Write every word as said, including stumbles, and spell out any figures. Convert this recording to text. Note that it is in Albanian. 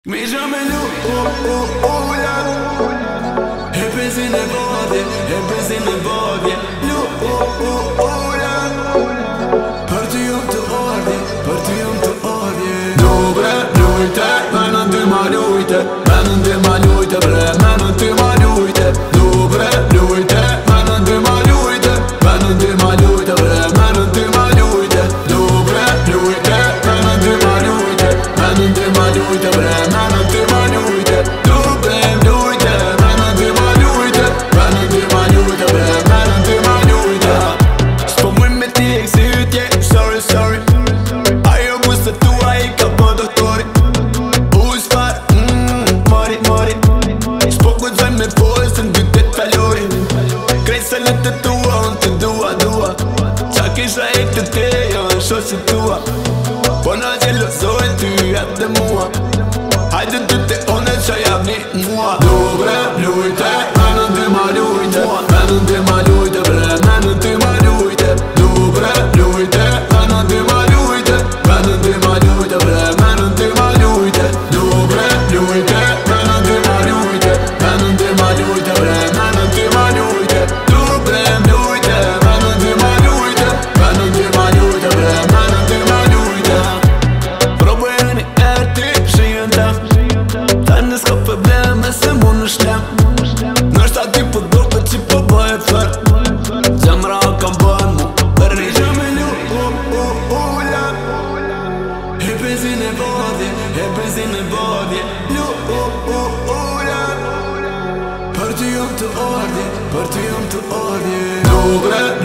Mi jamais lu, oh, oh, oh, la E pesi ne vodje, e pesi ne vodje Lu, oh, oh, oh, la Për ty jom të ardhi, për ty jom të ardhi Dobre, lujte, menën ty ma lujte Menën ty ma lujte, bre, menën ty ma lujte Dobre, lujte, menën ty ma lujte Menën ty ma lujte, bre, menën ty ma lujte Dobre, lujte, menën ty ma lujte Menën ty ma lujte, bre, menën ty ma lujte Dobre, lujte, menën ty ma lujte Menën ty ma lujte, bre, menën ty ma lujte S'po muj me ti e kësi ytje, sorry, sorry Ajo busët tua i ka po doktori U s'far, mmm, mori, mori S'po gudzoj me pojës të n'dytet kalori Krejt se letë të tua, unë të dua, dua Qa kisha e këtë te, jo në shoqë tua Po na gjelozoj ty jetë dhe mua Hajde ty te one qa jam një mua Dobre, lujte, menën ty ma lujte Menën ty ma lujte, bre, menën ty ma lujte Dobre, lujte, menën ty ma lujte Menën ty ma lujte, bre, menën ty ma lujte Dobre, lujte, menën ty ma lujte Menën ty ma lujte, bre, menën ty ma lujte Dobre, lujte, menën ty ma lujte Menën ty ma lujte, bre, menën ty ma lujte Probojë një erë ti shijën tem Ta në s'ka probleme se mu në shtem Nështë ati po doke që po bëhe fër Zemra kam bëhen mu për një që me lu, oh, oh, oh, la E pezin e vodje, e pezin e vodje Lu, oh, oh, oh, la Për ty jom të ardje, për ty jom të ardje Dobre,